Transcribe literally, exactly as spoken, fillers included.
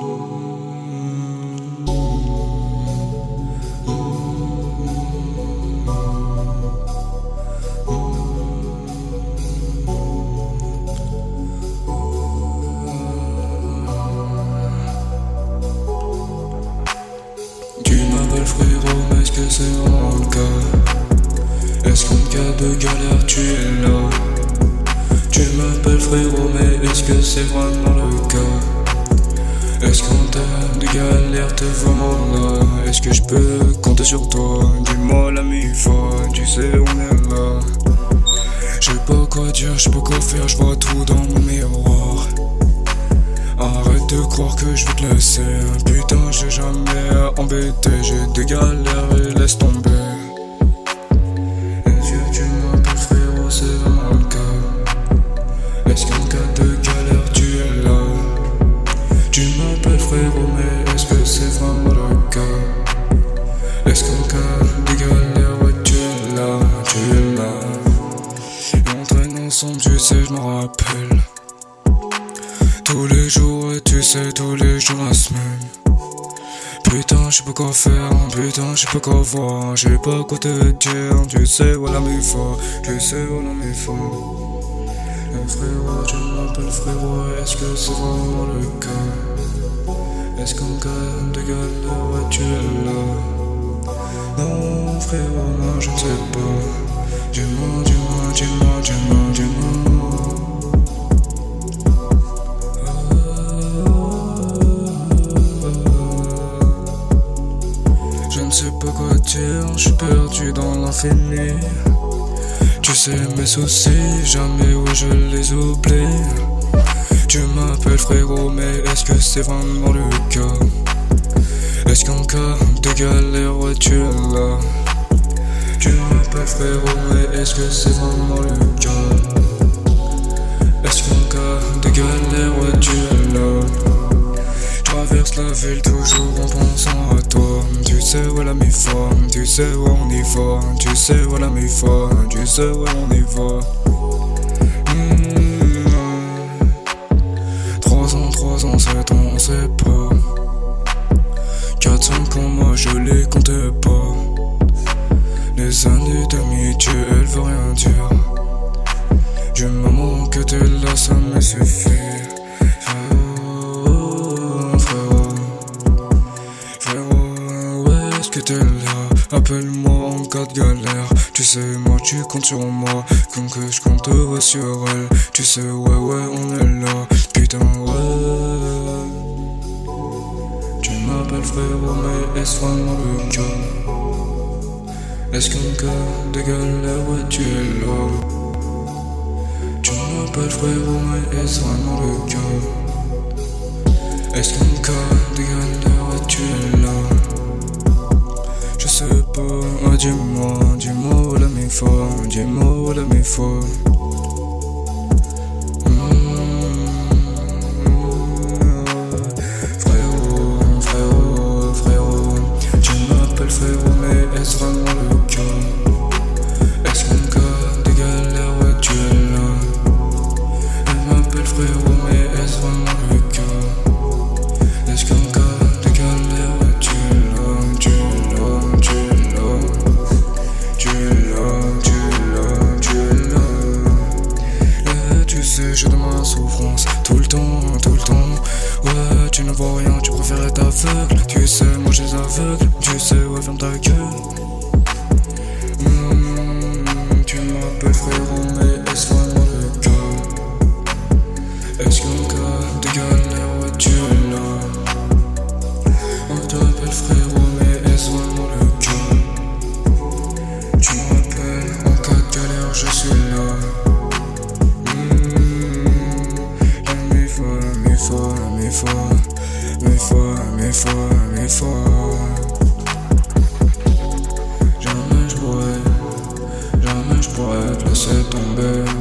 Frérot, mais est-ce que c'est vraiment le cas? Est-ce qu'en cas de galère tu es là? Tu m'appelles frérot, mais est-ce que c'est vraiment le cas? Est-ce qu'en temps de galère t'es vraiment là? Est-ce que je peux compter sur toi? Dis-moi l'ami fort, tu sais on est là. J'ai pas quoi dire, j'ai pas quoi faire, je vois tout dans mon miroir. Arrête de croire que je vais te laisser. Putain, j'ai jamais embêté. J'ai des galères et laisse tomber. Est-ce que tu m'appelles frérot, c'est vraiment le cas? Est-ce qu'en cas de galère tu es là? Tu m'appelles frérot, mais est-ce que c'est vraiment le cas? Est-ce qu'en cas de galère ouais, tu es là? Tu es là. Et on traîne ensemble, tu sais, je m'en rappelle. Tous les jours, ouais, tu sais, tous les jours la semaine. Putain, je sais pas quoi faire, putain, je sais pas quoi voir. Je sais pas quoi te dire, tu sais, voilà mes fois, tu sais, voilà mes fois. Et frérot, tu m'appelles frérot, est-ce que c'est vraiment le cas? Est-ce qu'en cas de galère, ouais, tu es là? Non, frérot, moi je ne sais pas. Dis-moi, dis-moi, dis-moi, dis-moi, dis-moi. Je sais pas quoi dire, je suis perdu dans l'infini. Tu sais mes soucis, jamais où je les oublie. Tu m'appelles frérot, mais est-ce que c'est vraiment le cas? Est-ce qu'en cas de galère, ouais, tu es là? Tu m'appelles frérot, mais est-ce que c'est vraiment le cas? Est-ce qu'en cas de galère, ouais, tu es là? Traverse la ville toujours en pensant à toi. Tu sais où la mi forme, tu sais où on y va. Tu sais où la mi forme, tu sais où on y va. Mmh. Trois ans, trois ans, sept ans, on sait pas. Quatre, cinq ans, moi je les comptais pas. Les années d'amitié, elles veulent rien dire. Du moment que t'es là, ça me suffit. Que t'es là, appelle-moi en cas de galère. Tu sais, moi tu comptes sur moi, comme que je compte ouais, sur elle. Tu sais, ouais, ouais, on est là, putain, ouais. Tu m'appelles frérot, mais est-ce vraiment le cas? Est-ce qu'en cas de galère, ouais, tu es là? Tu m'appelles frérot, mais est-ce vraiment le cas? Est-ce qu'en cas de galère, ouais, tu es là? Je sais pas, oh, dis-moi, dis-moi la mi fois, dis-moi la mi fois. Frérot, frérot, frérot, tu m'appelles frérot, mais est-ce vraiment le cas? Est-ce qu'en cas de galère, ouais, tu es là? Elle m'appelle frérot, mais est-ce vraiment le cas? Est-ce qu'en cas de galère, ouais, tu es là, tu es là? Je dans ma souffrance, tout le temps, tout le temps. Ouais, tu ne vois rien, tu préfères être aveugle. Tu sais, moi j'ai aveugle. Tu sais, ouais, ferme ta gueule. Mmh, tu m'appelles frérot, mais est-ce vraiment le cas? Est-ce qu'en cas de galère, ouais, tu es là? On t'appelle frérot, mais est-ce vraiment le cas? Tu m'appelles, en cas de galère, je suis là. Mes fois, mes fois, mes fois, mes fois, mes fois. Jamais je pourrais, jamais je pourrais te laisser tomber.